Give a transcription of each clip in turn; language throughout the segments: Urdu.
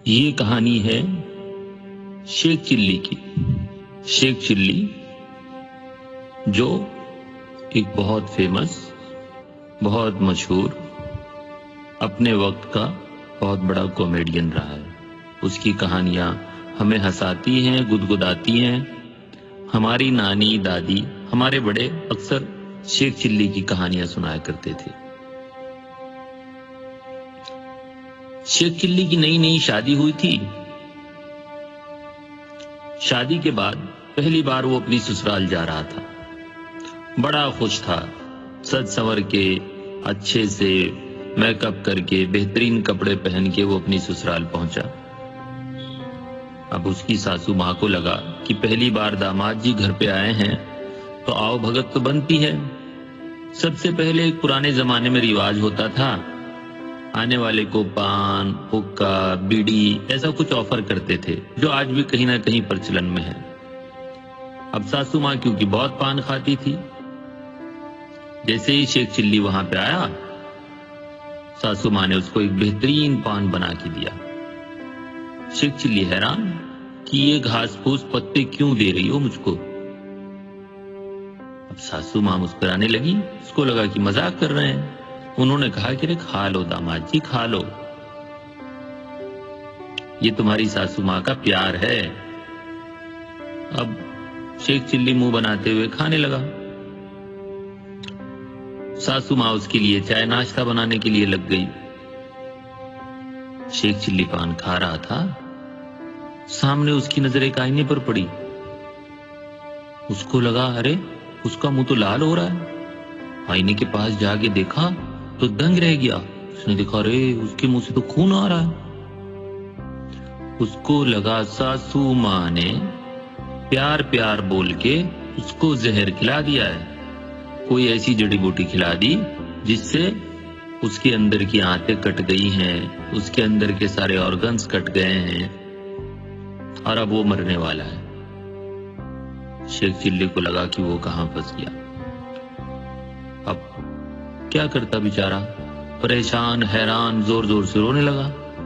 یہ کہانی ہے شیخ چلی کی۔ شیخ چلی جو ایک بہت فیمس، بہت مشہور، اپنے وقت کا بہت بڑا کامیڈین رہا ہے۔ اس کی کہانیاں ہمیں ہنساتی ہیں، گدگداتی ہیں۔ ہماری نانی دادی، ہمارے بڑے اکثر شیخ چلی کی کہانیاں سنایا کرتے تھے۔ شیخ چلی کی نئی نئی شادی ہوئی تھی۔ شادی کے بعد پہلی بار وہ اپنی سسرال جا رہا تھا۔ بڑا خوش تھا، سج سنور کے، اچھے سے میک اپ کر کے، بہترین کپڑے پہن کے وہ اپنی سسرال پہنچا۔ اب اس کی ساسو ماں کو لگا کہ پہلی بار داماد جی گھر پہ آئے ہیں تو آؤ بھگت تو بنتی ہے۔ سب سے پہلے ایک پرانے زمانے میں رواج ہوتا تھا، آنے والے کو پان، حکا، بیڑی ایسا کچھ آفر کرتے تھے، جو آج بھی کہیں نہ کہیں پرچلن میں ہے۔ اب ساسو ماں کیونکہ بہت پان کھاتی تھی، جیسے ہی شیخ چلی وہاں پہ آیا، ساسو ماں نے اس کو ایک بہترین پان بنا کے دیا۔ شیخ چلی حیران کہ یہ گھاس پھوس پتے کیوں دے رہی ہو مجھ کو؟ اب ساسو ماں مسکرانے لگی، اس کو لگا کہ مذاق کر رہے ہیں۔ انہوں نے کہا کہ کھا لو داماد جی، کھا لو، یہ تمہاری ساسو ماں کا پیار ہے۔ اب شیخ چلی منہ بناتے ہوئے کھانے لگا۔ ساسو ماں اس کے لیے چائے ناشتہ بنانے کے لیے لگ گئی۔ شیخ چلی پان کھا رہا تھا، سامنے اس کی نظر ایک آئینے پر پڑی۔ اس کو لگا ارے اس کا منہ تو لال ہو رہا ہے۔ آئینے کے پاس جا کے دیکھا تو دنگ رہ گیا۔ اس نے دیکھا ارے اس کے منہ سے تو خون آ رہا ہے۔ اس کو لگا ساسو ماں نے پیار پیار بول کے اس کو زہر کھلا دیا ہے، کوئی ایسی جڑی بوٹی کھلا دی جس سے اس کے اندر کی آنتیں کٹ گئی ہیں، اس کے اندر کے سارے آرگنز کٹ گئے ہیں، اور اب وہ مرنے والا ہے۔ شیخ چلی کو لگا کہ وہ کہاں پھنس گیا۔ اب کیا کرتا بیچارہ، پریشان، حیران، زور زور سے رونے لگا۔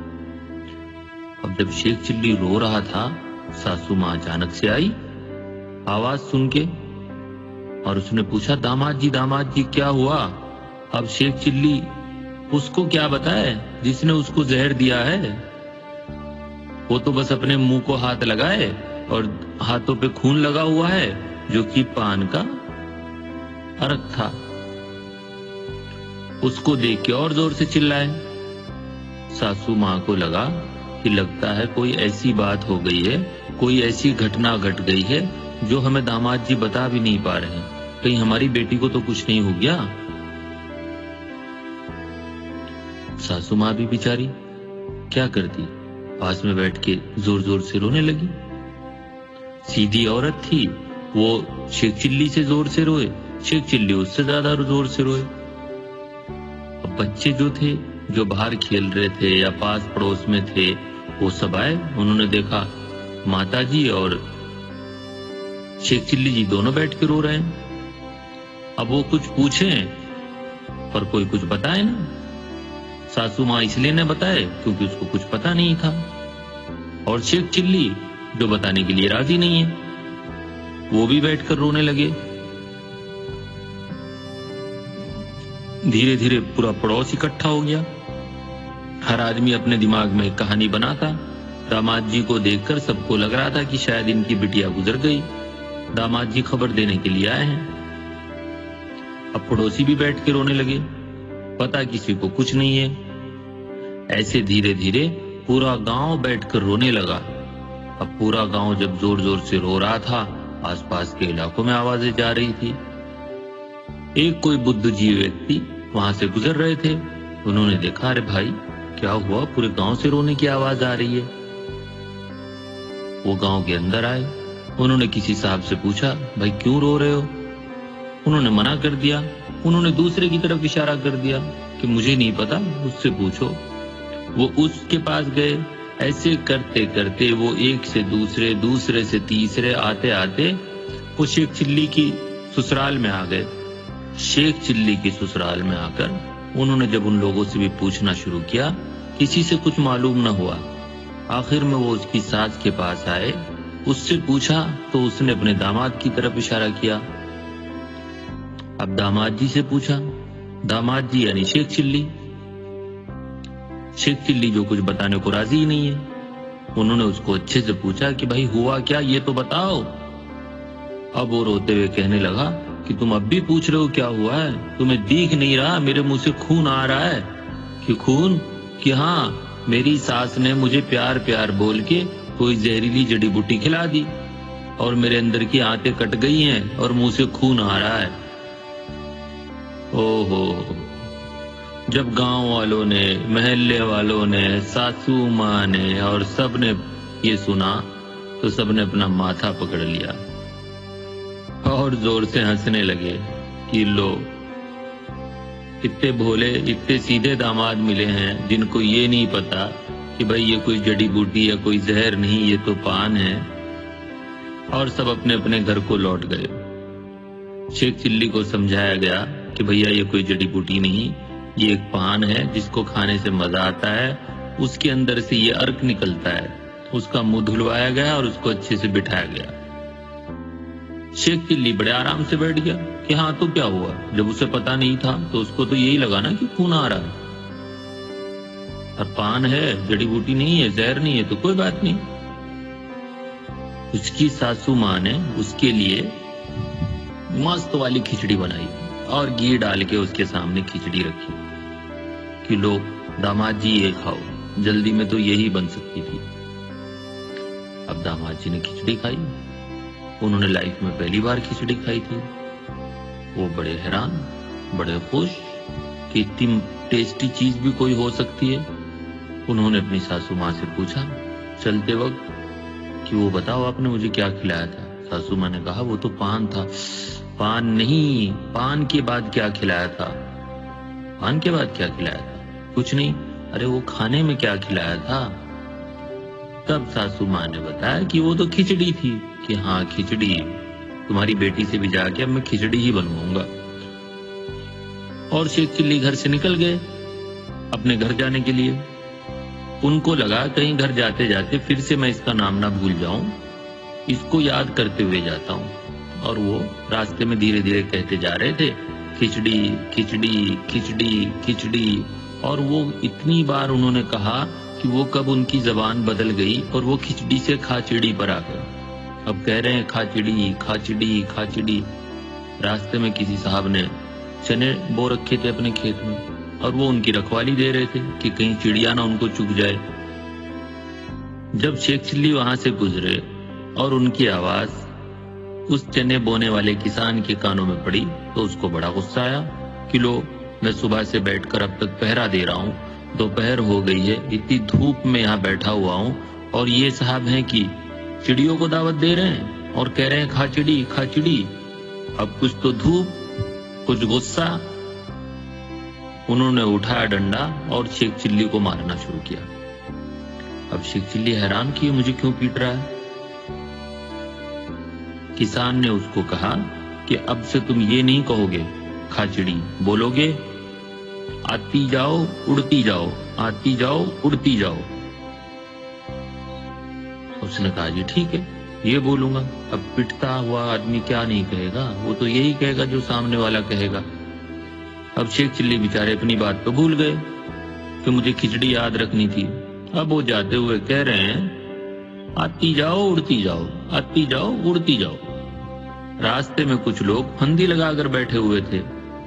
اب جب شیخ چلی رو رہا تھا، ساسو ماں اچانک سے آئی آواز سن کے، اور اس نے پوچھا داماد جی کیا ہوا؟ اب شیخ چلی اس کو کیا بتائے جس نے اس کو زہر دیا ہے؟ وہ تو بس اپنے منہ کو ہاتھ لگائے اور ہاتھوں پہ خون لگا ہوا ہے، جو کہ پان کا عرق تھا۔ اس کو دیکھ کے اور زور سے چلائے۔ ساسو ماں کو لگا کہ لگتا ہے کوئی ایسی بات ہو گئی ہے، کوئی ایسی گھٹنا گھٹ گئی ہے جو ہمیں داماد جی بتا بھی نہیں پا رہے ہیں، کہیں ہماری بیٹی کو تو کچھ نہیں ہو گیا۔ ساسو ماں بھی بیچاری کیا کرتی، پاس میں بیٹھ کے زور زور سے رونے لگی۔ سیدھی عورت تھی، وہ شیخ چلی سے زور سے روئے، شیخ چلی اس سے زیادہ زور سے روئے۔ اب بچے جو تھے، جو باہر کھیل رہے تھے یا پاس پڑوس میں تھے، وہ سب آئے۔ انہوں نے دیکھا ماتا جی اور شیخ چلی جی دونوں بیٹھ کے رو رہے ہیں۔ اب وہ کچھ پوچھیں پر کوئی کچھ بتائے نا۔ ساسو ماں اس لیے نہ بتائے کیونکہ اس کو کچھ پتا نہیں تھا، اور شیخ چلی جو بتانے کے لیے راضی نہیں ہے، وہ بھی بیٹھ کر رونے لگے۔ دھیرے دھیرے پورا پڑوس اکٹھا ہو گیا۔ ہر آدمی اپنے دماغ میں ایک کہانی بناتا۔ داماد جی کو دیکھ کر سب کو لگ رہا تھا کہ شاید ان کی بٹیا گزر گئی، داماد جی خبر دینے کے لیے آئے ہیں۔ اب پڑوسی بھی بیٹھ کے رونے لگے، پتا کسی کو کچھ نہیں ہے۔ ایسے دھیرے دھیرے پورا گاؤں بیٹھ کر رونے لگا۔ اب پورا گاؤں جب زور زور سے رو رہا تھا، آس پاس کے علاقوں میں آوازیں جا رہی تھی۔ ایک کوئی بدھ جی ویکتی وہاں سے گزر رہے تھے، انہوں نے دیکھا ارے بھائی کیا ہوا، پورے گاؤں سے رونے کی آواز آ رہی ہے۔ وہ گاؤں کے اندر آئے، انہوں نے کسی صاحب سے پوچھا بھائی کیوں رو رہے ہو؟ انہوں نے منع کر دیا۔ انہوں نے دوسرے کی طرف اشارہ کر دیا کہ مجھے نہیں پتا، اس سے پوچھو۔ وہ اس کے پاس گئے، ایسے کرتے کرتے وہ ایک سے دوسرے، دوسرے سے تیسرے، آتے آتے وہ شیخ چلی کی سسرال میں آ گئے۔ شیخ چلی کی سسرال میں آ کر انہوں نے جب ان لوگوں سے بھی پوچھنا شروع کیا، کسی سے کچھ معلوم نہ ہوا۔ آخر میں وہ اس کی ساس کے پاس آئے، اس سے پوچھا تو اس نے اپنے داماد کی طرف اشارہ کیا۔ اب داماد جی سے پوچھا، داماد جی یعنی شیخ چلی۔ شیخ چلی جو کچھ بتانے کو راضی ہی نہیں ہے۔ انہوں نے اس کو اچھے سے پوچھا کہ بھائی ہوا کیا، یہ تو بتاؤ۔ اب وہ روتے ہوئے کہنے لگا کہ تم اب بھی پوچھ رہے ہو کیا ہوا ہے؟ تمہیں دیکھ نہیں رہا میرے منہ سے خون آ رہا ہے؟ کہ خون؟ کہ ہاں، میری ساس نے مجھے پیار پیار بول کے کوئی زہریلی جڑی بوٹی کھلا دی اور میرے اندر کی آنتیں کٹ گئی ہیں اور منہ سے خون آ رہا ہے۔ او ہو، جب گاؤں والوں نے، محلے والوں نے، ساسو ماں نے اور سب نے یہ سنا تو سب نے اپنا ماتھا پکڑ لیا اور زور سے ہنسنے لگے کہ لو، اتنے بھولے اتنے سیدھے داماد ملے ہیں جن کو یہ نہیں پتا کہ بھائی یہ کوئی جڑی بوٹی یا کوئی زہر نہیں، یہ تو پان ہے۔ اور سب اپنے اپنے گھر کو لوٹ گئے۔ شیخ چلی کو سمجھایا گیا کہ بھیا یہ کوئی جڑی بوٹی نہیں، یہ ایک پان ہے جس کو کھانے سے مزہ آتا ہے، اس کے اندر سے یہ ارک نکلتا ہے۔ اس کا منہ دھلوایا گیا اور اس کو اچھے سے بٹھایا گیا۔ شیخ چلی بڑے آرام سے بیٹھ گیا کہ ہاں تو کیا ہوا، جب اسے پتا نہیں تھا تو اس کو تو یہی لگا نا کہ خون آ رہا ہے، اور پان ہے، جڑی بوٹی نہیں ہے، زہر نہیں ہے، تو کوئی بات نہیں۔ اس کی ساسو ماں نے اس کے لیے مست والی کھچڑی بنائی اور گھی ڈال کے اس کے سامنے کھچڑی رکھی کہ لو داماد جی یہ کھاؤ، جلدی میں تو یہی بن سکتی تھی۔ اب داماد جی نے کھچڑی کھائی، انہوں نے لائف میں پہلی بار کھچڑی کھائی تھی۔ وہ بڑے حیران، بڑے خوش کہ اتنی ٹیسٹی چیز بھی کوئی ہو سکتی ہے۔ انہوں نے اپنی ساسو ماں سے پوچھا چلتے وقت کہ وہ بتاؤ آپ نے مجھے کیا کھلایا تھا؟ ساسو ماں نے کہا وہ تو پان تھا۔ پان نہیں، پان کے بعد کیا کھلایا تھا؟ پان کے بعد کیا کھلایا تھا؟ کچھ نہیں۔ ارے وہ کھانے میں کیا کھلایا تھا؟ تب ساسو ماں نے بتایا کہ وہ تو کھچڑی تھی۔ کہ ہاں کھچڑی، تمہاری بیٹی سے بھی جا کے اب میں کھچڑی ہی بنواؤں گا۔ اور شیخ چلی گھر سے نکل گئے اپنے گھر جانے کے لیے۔ ان کو لگا کہیں گھر جاتے جاتے پھر سے میں اس کا نام نہ بھول جاؤں، اس کو یاد کرتے ہوئے جاتا ہوں۔ اور وہ راستے میں دھیرے دھیرے کہتے جا رہے تھے کھچڑی کھچڑی کھچڑی کھچڑی، اور وہ اتنی بار انہوں نے کہا کہ وہ کب ان کی زبان بدل گئی اور وہ کھچڑی سے کھاچڑی پر آ گئے۔ اب کہہ رہے ہیں کھاچڑی کھاچڑی کھاچڑی۔ راستے میں کسی صاحب نے چنے بو رکھے تھے اپنے کھیت میں اور وہ ان کی رکھوالی دے رہے تھے کہ کہیں چڑیا نہ ان کو چگ جائے۔ جب شیخ چلی وہاں سے گزرے اور ان کی آواز اس چنے بونے والے کسان کے کانوں میں پڑی تو اس کو بڑا غصہ آیا کہ لو، میں صبح سے بیٹھ کر اب تک پہرا دے رہا ہوں، دوپہر ہو گئی ہے، اتنی دھوپ میں یہاں بیٹھا ہوا ہوں، اور یہ صاحب ہیں کہ چڑیوں کو دعوت دے رہے ہیں اور کہہ رہے ہیں کھاچڑی کھاچڑی۔ اب کچھ تو دھوپ، کچھ غصہ۔ انہوں نے اٹھایا ڈنڈا اور شیخ چلی کو مارنا شروع کیا۔ اب شیخ چلی حیران کہ مجھے کیوں پیٹ رہا ہے۔ کسان نے اس کو کہا کہ اب سے تم یہ نہیں کہو گے کھاچڑی، بولو گے آتی جاؤ اڑتی جاؤ، آتی جاؤ اڑتی جاؤ۔ اس نے کہا جی ٹھیک ہے، یہ بولوں گا۔ اب پٹتا ہوا آدمی کیا نہیں کہے گا، وہ تو یہی کہے گا جو سامنے والا کہے گا۔ اب شیخ چلی بیچارے اپنی بات تو بھول گئے کہ مجھے کھچڑی یاد رکھنی تھی۔ اب وہ جاتے ہوئے کہہ رہے ہیں آتی جاؤ اڑتی جاؤ، آتی جاؤ اڑتی جاؤ۔ راستے میں کچھ لوگ پھندی لگا کر بیٹھے ہوئے تھے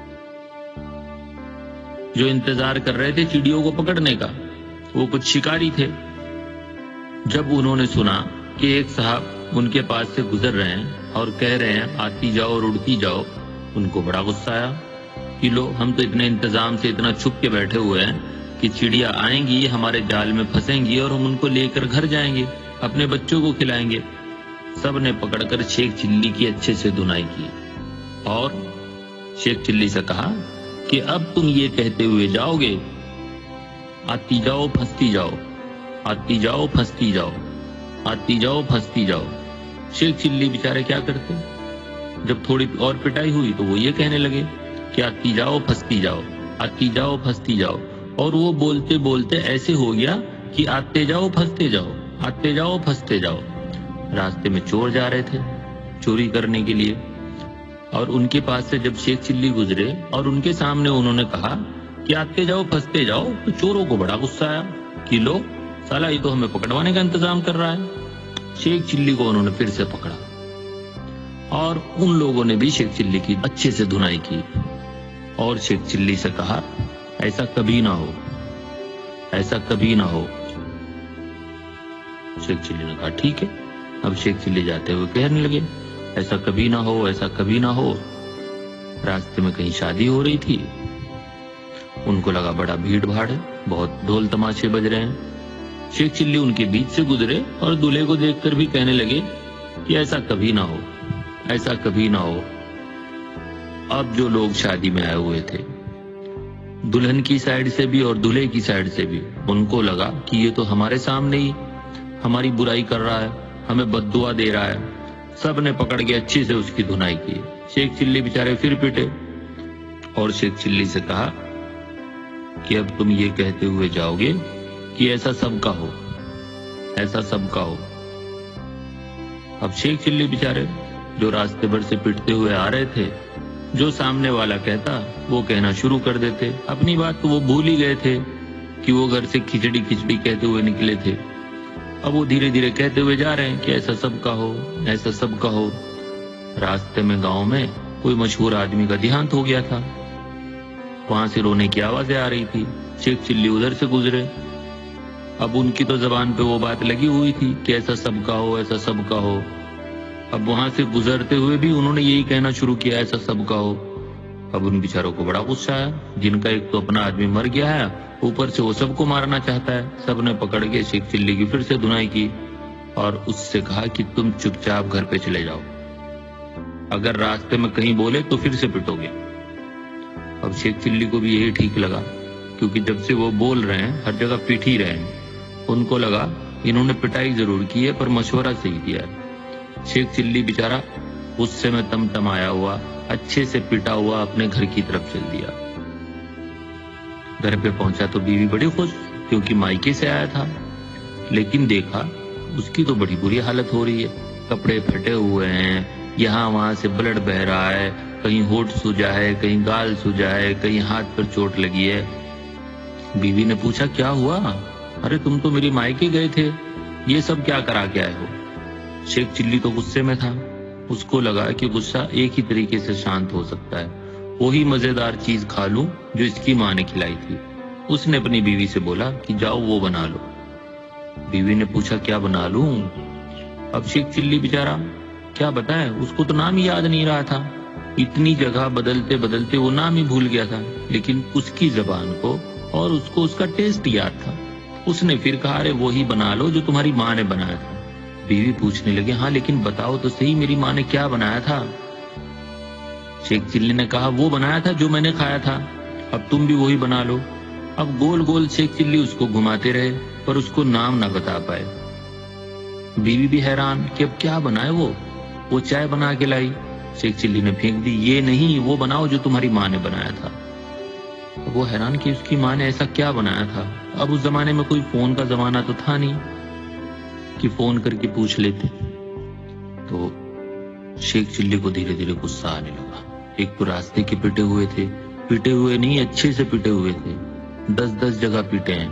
جو انتظار کر رہے تھے چڑیوں کو پکڑنے کا۔ وہ کچھ شکاری تھے۔ جب انہوں نے سنا کہ ایک صاحب ان کے پاس سے گزر رہے ہیں اور کہہ رہے ہیں آتی جاؤ اور اڑتی جاؤ، ان کو بڑا غصہ آیا کہ لو، ہم تو اتنے انتظام سے اتنا چھپ کے بیٹھے ہوئے ہیں کہ چڑیا آئیں گی، ہمارے جال میں پھنسیں گی اور ہم ان کو لے کر گھر جائیں گے، اپنے بچوں کو کھلائیں گے۔ سب نے پکڑ کر شیخ چلی کی اچھے سے دھنائی کی اور شیخ چلی سے کہا کہ اب تم یہ کہتے ہوئے جاؤ گے آتی جاؤ پھنستی جاؤ، آتی جاؤ پھنستی جاؤ، آتی جاؤ پھنستی جاؤ۔ شیخ چلی بیچارے کیا کرتے، جب تھوڑی اور پٹائی ہوئی تو وہ یہ کہنے لگے کہ آتی جاؤ پھنستی جاؤ، آتی جاؤ پھنستی جاؤ۔ اور وہ بولتے بولتے ایسے ہو گیا کہ آتے جاؤ پھنستے جاؤ، آتے جاؤ پھنستے جاؤ۔ راستے میں چور جا رہے تھے چوری کرنے کے لیے، اور ان کے پاس سے جب شیخ چلی گزرے اور ان کے سامنے انہوں نے کہا کہ آتے جاؤ پھنستے جاؤ، تو چوروں کو بڑا غصہ آیا کہ لو سالا یہ تو ہمیں پکڑوانے کا انتظام کر رہا ہے۔ شیخ چلی کو انہوں نے پھر سے پکڑا اور ان لوگوں نے بھی شیخ چلی کی اچھے سے دھنائی کی اور شیخ چلی سے کہا ایسا کبھی نہ ہو، ایسا کبھی نہ ہو۔ شیخ چلی نے کہا ٹھیک ہے۔ اب شیخ چلی جاتے ہوئے کہنے لگے ایسا کبھی نہ ہو، ایسا کبھی نہ ہو۔ راستے میں کہیں شادی ہو رہی تھی، ان کو لگا بڑا بھیڑ بھاڑ ہے، بہت ڈھول تماشے بج رہے ہیں۔ شیخ چلی ان کے بیچ سے گزرے اور دلہے کو دیکھ کر بھی کہنے لگے کہ ایسا کبھی نہ ہو، ایسا کبھی نہ ہو۔ اب جو لوگ شادی میں آئے ہوئے تھے، دلہن کی سائیڈ سے بھی اور دلہے کی سائیڈ سے بھی، ان کو لگا کہ یہ تو ہمارے سامنے ہی ہماری برائی کر رہا ہے، ہمیں بد دعا دے رہا ہے۔ سب نے پکڑ کے اچھی سے اس کی دھنائی کی۔ شیخ چلی بیچارے پھر پٹے اور شیخ چلی سے کہا کہ اب تم یہ کہتے ہوئے جاؤ گے کہ ایسا سب کا ہو، ایسا سب کا ہو۔ اب شیخ چلی بیچارے جو راستے بھر سے پٹتے ہوئے آ رہے تھے، جو سامنے والا کہتا وہ کہنا شروع کر دیتے۔ اپنی بات تو وہ بھول ہی گئے تھے کہ وہ گھر سے کھچڑی کھچڑی کہتے ہوئے نکلے تھے۔ اب وہ دھیرے دھیرے کہتے ہوئے جا رہے ہیں کہ ایسا سب کا ہو، ایسا سب کا ہو۔ راستے میں گاؤں میں کوئی مشہور آدمی کا دیہانت ہو گیا تھا، وہاں سے رونے کی آوازیں آ رہی تھی۔ شیخ چلی ادھر سے گزرے، اب ان کی تو زبان پہ وہ بات لگی ہوئی تھی کہ ایسا سب کا ہو، ایسا سب کا ہو۔ اب وہاں سے گزرتے ہوئے بھی انہوں نے یہی کہنا شروع کیا ایسا سب کا ہو۔ اب ان بیچاروں کو بڑا غصہ آیا، جن کا ایک تو اپنا آدمی مر گیا ہے، اوپر سے وہ سب کو مارنا چاہتا ہے۔ سب نے پکڑ کے شیخ چلی کی پھر سے دھنائی کی اور اس سے کہا کہ تم چپ چاپ گھر پہ چلے جاؤ، اگر راستے میں کہیں بولے تو پھر سے پٹو گے۔ اب شیخ چلی کو بھی یہی ٹھیک لگا، کیونکہ جب سے وہ بول رہے ہیں ہر جگہ پیٹ ہی رہے ہیں۔ ان کو لگا انہوں نے پٹائی ضرور کی ہے پر مشورہ صحیح دیا ہے۔ شیخ چلی بیچارہ غصے میں تم تم آیا ہوا، اچھے سے پٹا ہوا اپنے گھر کی طرف چل دیا۔ گھر پہ پہنچا تو بیوی بڑی خوش، کیونکہ مائکے سے آیا تھا، لیکن دیکھا اس کی تو بڑی بری حالت ہو رہی ہے، کپڑے پھٹے ہوئے ہیں، یہاں وہاں سے بلڈ بہ رہا ہے، کہیں ہونٹ سوجا ہے، کہیں گال سوجا ہے، کہیں ہاتھ پر چوٹ لگی ہے۔ بیوی نے پوچھا کیا ہوا؟ ارے تم تو میری مائکے گئے تھے، یہ سب کیا کرا کے آئے ہو؟ شیخ چلی تو غصے میں تھا، اس کو لگا کہ غصہ ایک ہی طریقے سے شانت ہو سکتا ہے، وہی مزیدار چیز کھا لوں جو اس کی ماں نے کھلائی تھی۔ اس نے اپنی بیوی سے بولا کہ جاؤ وہ بنا لو۔ بیوی نے پوچھا کیا بنا لوں؟ اب شیخ چلی بیچارہ کیا بتائے، اس کو تو نام ہی یاد نہیں رہا تھا، اتنی جگہ بدلتے بدلتے وہ نام ہی بھول گیا تھا، لیکن اس کی زبان کو اور اس کو اس کا ٹیسٹ یاد تھا۔ اس نے پھر کہا ارے وہی بنا لو جو تمہاری ماں نے بنایا تھا۔ بیوی پوچھنے لگے ہاں لیکن بتاؤ تو صحیح میری ماں نے کیا بنایا تھا؟ شیخ چلی نے کہا وہ بنایا تھا جو میں نے کھایا تھا، اب تم بھی وہی بنا لو۔ اب گول گول شیخ چلی اس کو گھماتے رہے پر اس کو نام نہ بتا پائے۔ بیوی بھی حیران کہ اب کیا بنائے وہ چائے بنا کے لائی، شیخ چلی نے پھینک دی، یہ نہیں وہ بناؤ جو تمہاری ماں نے بنایا تھا۔ وہ حیران کہ اس کی ماں نے ایسا کیا بنایا تھا۔ اب اس زمانے میں کوئی فون کا زمانہ تو تھا نہیں کہ فون کر کے پوچھ لیتے، تو شیخ چلی کو دھیرے دھیرے غصہ آنے لگا۔ ایک تو راستے کے پٹے ہوئے تھے، پٹے ہوئے نہیں اچھے سے پٹے ہوئے تھے، 10 جگہ پیٹے ہیں۔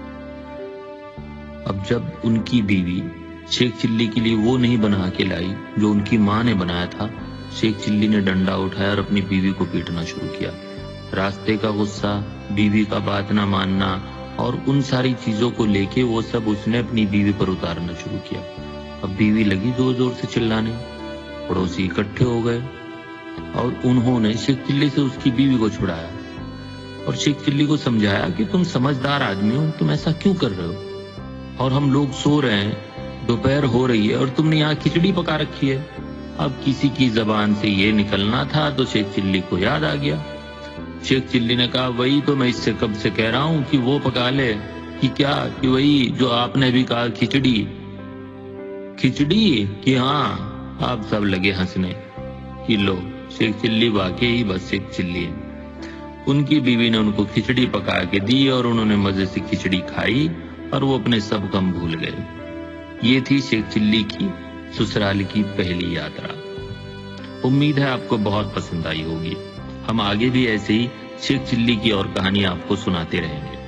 اب جب ان کی بیوی شیخ چلی کے لیے وہ نہیں بنا کے لائی جو ان کی ماں نے بنایا تھا، شیخ چلی نے ڈنڈا اٹھایا اور اپنی بیوی کو پیٹنا شروع کیا۔ راستے کا غصہ، بیوی کا بات نہ ماننا اور ان ساری چیزوں کو لے کے وہ سب اس نے اپنی بیوی پر اتارنا شروع کیا۔ اب بیوی لگی زور زور سے چلانے، پڑوسی اکٹھے ہو گئے اور انہوں نے شیخ چلی سے اس کی بیوی کو چھڑایا اور شیخ چلی کو سمجھایا کہ تم سمجھدار آدمی ہو، تم ایسا کیوں کر رہے ہو، اور ہم لوگ سو رہے ہیں، دوپہر ہو رہی ہے اور تم نے یہاں کھچڑی پکا رکھی ہے۔ اب کسی کی زبان سے یہ نکلنا تھا تو شیخ چلی کو یاد آ گیا۔ شیخ چلی نے کہا وہی تو میں اس سے کب سے کہہ رہا ہوں کہ وہ پکا لے، کہ کیا کہ وہی جو آپ نے بھی کہا کھچڑی کہ ہاں۔ آپ سب لگے ہنسنے کہ لو شیخ چلی واقعی بس شیخ چلی ہے۔ ان کی بیوی نے ان کو کھچڑی پکا کے دی اور انہوں نے مزے سے کھچڑی کھائی اور وہ اپنے سب غم بھول گئے۔ یہ تھی شیخ چلی کی سسرال کی پہلی یاترا۔ امید ہے آپ کو بہت پسند آئی ہوگی۔ ہم آگے بھی ایسے ہی شیخ چلی کی اور کہانی آپ کو سناتے رہیں گے۔